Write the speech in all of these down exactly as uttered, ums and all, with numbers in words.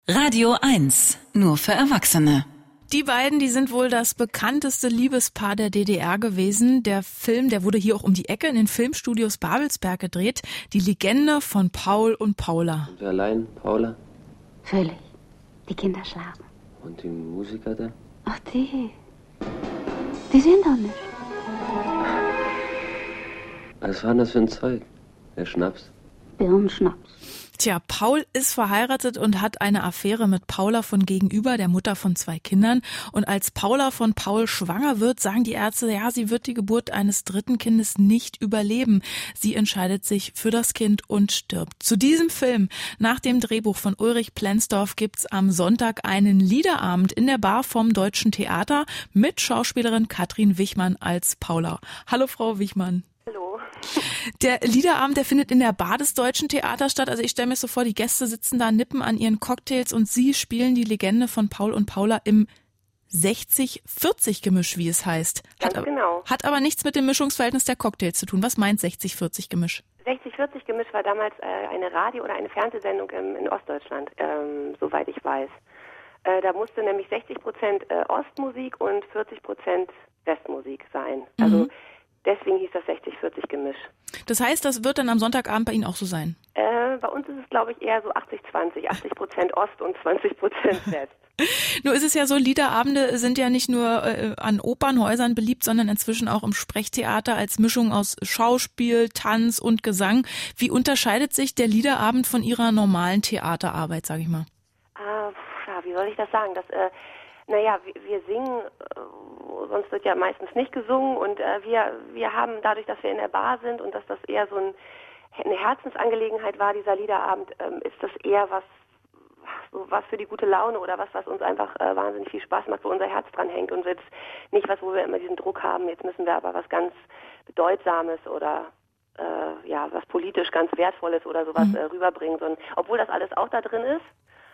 Radio eins, nur für Erwachsene. Die beiden, die sind wohl das bekannteste Liebespaar der D D R gewesen. Der Film, der wurde hier auch um die Ecke in den Filmstudios Babelsberg gedreht. Die Legende von Paul und Paula. Sind wir allein, Paula? Völlig. Die Kinder schlafen. Und die Musiker da? Ach, die. Die sind doch nicht. Was war denn das für ein Zeug? Der Schnaps? Birnenschnaps. Tja, Paul ist verheiratet und hat eine Affäre mit Paula von gegenüber, der Mutter von zwei Kindern. Und als Paula von Paul schwanger wird, sagen die Ärzte, ja, sie wird die Geburt eines dritten Kindes nicht überleben. Sie entscheidet sich für das Kind und stirbt. Zu diesem Film, nach dem Drehbuch von Ulrich Plenzdorf, gibt's am Sonntag einen Liederabend in der Bar vom Deutschen Theater mit Schauspielerin Katrin Wichmann als Paula. Hallo, Frau Wichmann. Hallo. Der Liederabend, der findet in der Bar des Deutschen Theaters statt. Also ich stelle mir so vor, die Gäste sitzen da, nippen an ihren Cocktails und Sie spielen die Legende von Paul und Paula im sechzig vierzig Gemisch, wie es heißt. Hat, Ganz genau. Hat aber nichts mit dem Mischungsverhältnis der Cocktails zu tun. Was meint sechzig vierzig Gemisch? sechzig vierzig Gemisch war damals äh, eine Radio- oder eine Fernsehsendung ähm, in Ostdeutschland, ähm, soweit ich weiß. Äh, da musste nämlich sechzig Prozent äh, Ostmusik und vierzig Prozent Westmusik sein. Mhm. Also deswegen hieß das sechzig vierzig Gemisch. Das heißt, das wird dann am Sonntagabend bei Ihnen auch so sein? Äh, bei uns ist es, glaube ich, eher so achtzig zwanzig. achtzig Prozent Ost und zwanzig Prozent West. Nur ist es ja so, Liederabende sind ja nicht nur äh, an Opernhäusern beliebt, sondern inzwischen auch im Sprechtheater als Mischung aus Schauspiel, Tanz und Gesang. Wie unterscheidet sich der Liederabend von Ihrer normalen Theaterarbeit, sage ich mal? Ah, ja, wie soll ich das sagen? Das, äh, naja, wir, wir singen, äh, sonst wird ja meistens nicht gesungen und äh, wir, wir haben dadurch, dass wir in der Bar sind und dass das eher so ein, eine Herzensangelegenheit war, dieser Liederabend, ähm, ist das eher was, so was für die gute Laune oder was, was uns einfach äh, wahnsinnig viel Spaß macht, wo unser Herz dran hängt und jetzt nicht was, wo wir immer diesen Druck haben, jetzt müssen wir aber was ganz Bedeutsames oder äh, ja, was politisch ganz Wertvolles oder sowas Mhm. äh, rüberbringen, sondern obwohl das alles auch da drin ist,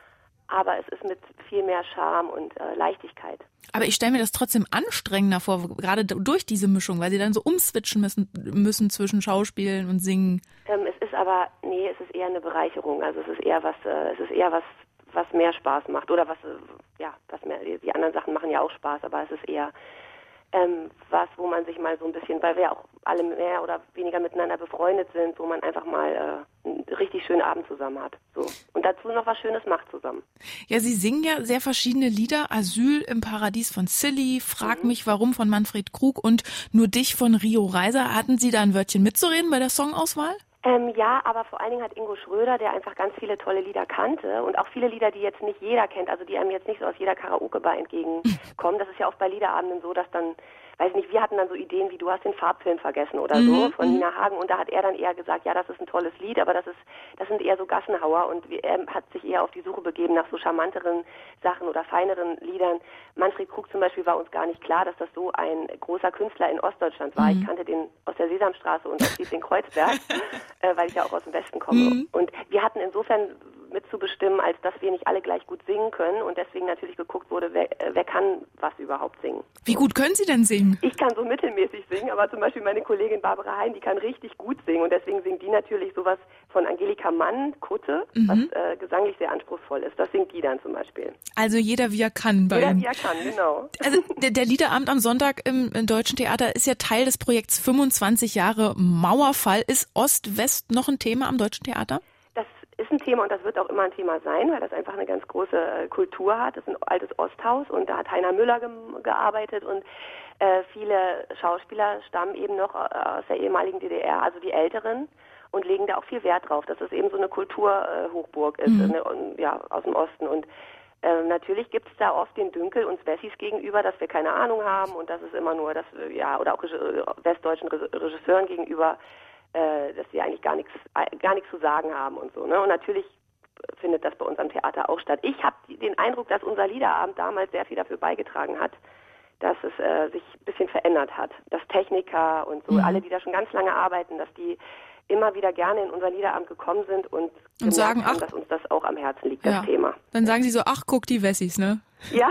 aber es ist mit viel mehr Charme und äh, Leichtigkeit. Aber ich stelle mir das trotzdem anstrengender vor, gerade durch diese Mischung, weil Sie dann so umswitchen müssen, müssen zwischen Schauspielen und Singen. Ähm, es ist aber, nee, es ist eher eine Bereicherung. Also es ist eher was, äh, es ist eher was, was mehr Spaß macht oder was, äh, ja, was mehr. Die anderen Sachen machen ja auch Spaß, aber es ist eher ähm, was, wo man sich mal so ein bisschen, weil wir ja auch alle mehr oder weniger miteinander befreundet sind, wo man einfach mal äh, einen richtig schönen Abend zusammen hat. So. Und dazu noch was Schönes macht zusammen. Ja, Sie singen ja sehr verschiedene Lieder. Asyl im Paradies von Silly, Frag Mhm. mich warum von Manfred Krug und Nur dich von Rio Reiser. Hatten Sie da ein Wörtchen mitzureden bei der Songauswahl? Ähm, ja, aber vor allen Dingen hat Ingo Schröder, der einfach ganz viele tolle Lieder kannte und auch viele Lieder, die jetzt nicht jeder kennt, also die einem jetzt nicht so aus jeder Karaoke-Bar entgegenkommen. Das ist ja oft bei Liederabenden so, dass dann, weiß nicht, wir hatten dann so Ideen wie Du hast den Farbfilm vergessen oder Mhm, so von mhm. Nina Hagen und da hat er dann eher gesagt, ja, das ist ein tolles Lied, aber das ist, das sind eher so Gassenhauer und wir- er hat sich eher auf die Suche begeben nach so charmanteren Sachen oder feineren Liedern. Manfred Krug zum Beispiel war uns gar nicht klar, dass das so ein großer Künstler in Ostdeutschland war. Mhm. Ich kannte den aus der Sesamstraße und aus Dietling-Kreuzberg, äh, weil ich ja auch aus dem Westen komme. Mhm. Und wir hatten insofern mitzubestimmen, als dass wir nicht alle gleich gut singen können und deswegen natürlich geguckt wurde, wer, äh, wer kann was überhaupt singen. Wie gut können Sie denn singen? Ich kann so mittelmäßig singen, aber zum Beispiel meine Kollegin Barbara Hein, die kann richtig gut singen und deswegen singt die natürlich sowas von Angelika Mann, Kutte, Mhm. was äh, gesanglich sehr anspruchsvoll ist. Das singt die dann zum Beispiel. Also jeder wie er kann bei Jeder, Ihnen. wie er kann, genau. Also der, der Liederabend am Sonntag im, im Deutschen Theater ist ja Teil des Projekts fünfundzwanzig Jahre Mauerfall. Ist Ost-West noch ein Thema am Deutschen Theater? Das ist ein Thema und das wird auch immer ein Thema sein, weil das einfach eine ganz große äh, Kultur hat. Das ist ein altes Osthaus und da hat Heiner Müller ge gearbeitet und äh, viele Schauspieler stammen eben noch äh, aus der ehemaligen D D R, also die Älteren, und legen da auch viel Wert drauf, dass es eben so eine Kulturhochburg äh, ist, Mhm. eine, und, ja, aus dem Osten. Und äh, natürlich gibt es da oft den Dünkel uns Wessis gegenüber, dass wir keine Ahnung haben und das ist immer nur, dass wir, ja, oder auch Reg westdeutschen Re Regisseuren gegenüber, äh, dass sie eigentlich gar nichts gar nichts zu sagen haben und so. Ne? Und natürlich findet das bei uns am Theater auch statt. Ich habe den Eindruck, dass unser Liederabend damals sehr viel dafür beigetragen hat, dass es äh, sich ein bisschen verändert hat. Dass Techniker und so, Mhm. alle, die da schon ganz lange arbeiten, dass die immer wieder gerne in unser Liederabend gekommen sind und, Und sagen, haben, ach, dass uns das auch am Herzen liegt, das ja. Thema. Dann sagen Sie so, ach, guck die Wessis, ne? Ja,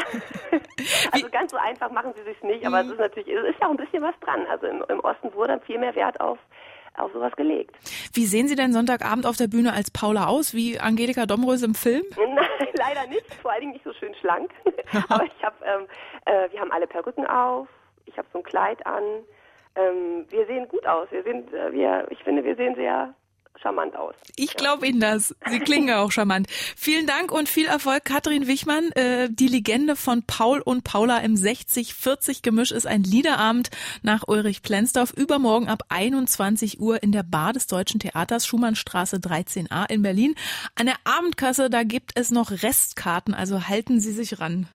also ganz so einfach machen sie sich nicht, aber Mhm. es ist natürlich, es ist ja auch ein bisschen was dran. Also im, im Osten wurde viel mehr Wert auf auf sowas gelegt. Wie sehen Sie denn Sonntagabend auf der Bühne als Paula aus? Wie Angelika Domröse im Film? Nein, leider nicht. Vor allen Dingen nicht so schön schlank. Aber ich habe, ähm, äh, wir haben alle Perücken auf. Ich habe so ein Kleid an. Ähm, wir sehen gut aus. Wir sind, äh, wir, ich finde, wir sehen sehr charmant aus. Ich glaube Ihnen das. Sie klingen ja auch charmant. Vielen Dank und viel Erfolg, Katrin Wichmann. Äh, die Legende von Paul und Paula im sechzig vierzig Gemisch ist ein Liederabend nach Ulrich Plenzdorf. Übermorgen ab einundzwanzig Uhr in der Bar des Deutschen Theaters, Schumannstraße dreizehn a in Berlin. An der Abendkasse, da gibt es noch Restkarten, also halten Sie sich ran.